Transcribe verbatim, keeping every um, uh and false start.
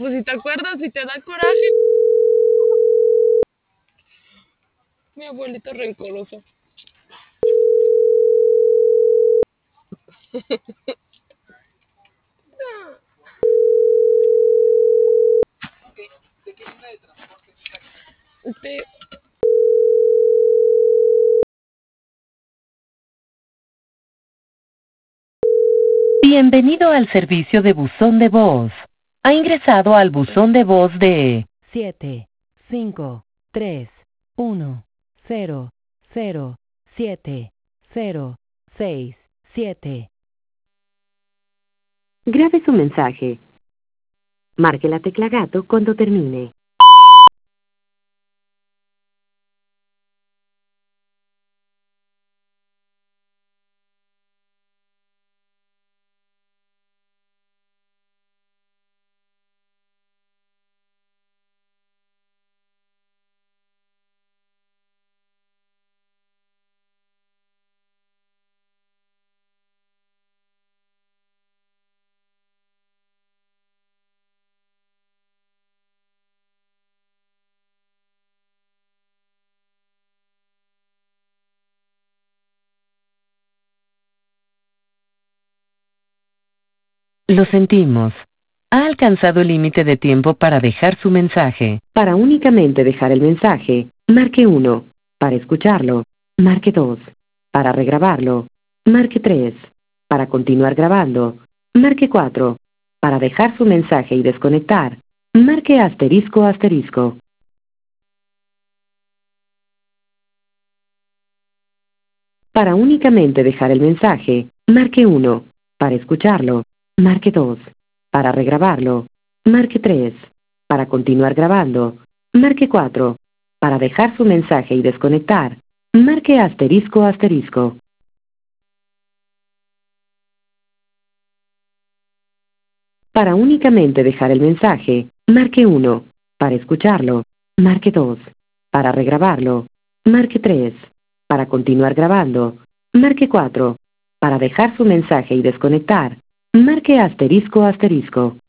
pues si te acuerdas, si te da coraje. Mi abuelito rencoroso. Te... Bienvenido al servicio de buzón de voz. Ha ingresado al buzón de voz de siete cinco tres uno cero cero siete cero seis siete. Grabe su mensaje. Marque la tecla gato cuando termine. Lo sentimos. Ha alcanzado el límite de tiempo para dejar su mensaje. Para únicamente dejar el mensaje, marque uno. Para escucharlo, marque dos. Para regrabarlo, marque tres. Para continuar grabando, marque cuatro. Para dejar su mensaje y desconectar, marque asterisco asterisco. Para únicamente dejar el mensaje, marque uno. Para escucharlo, marque dos. Para regrabarlo, marque tres. Para continuar grabando, marque cuatro. Para dejar su mensaje y desconectar, marque asterisco asterisco. Para únicamente dejar el mensaje, marque uno. Para escucharlo, marque dos. Para regrabarlo, marque tres. Para continuar grabando, marque cuatro. Para dejar su mensaje y desconectar, marque asterisco asterisco.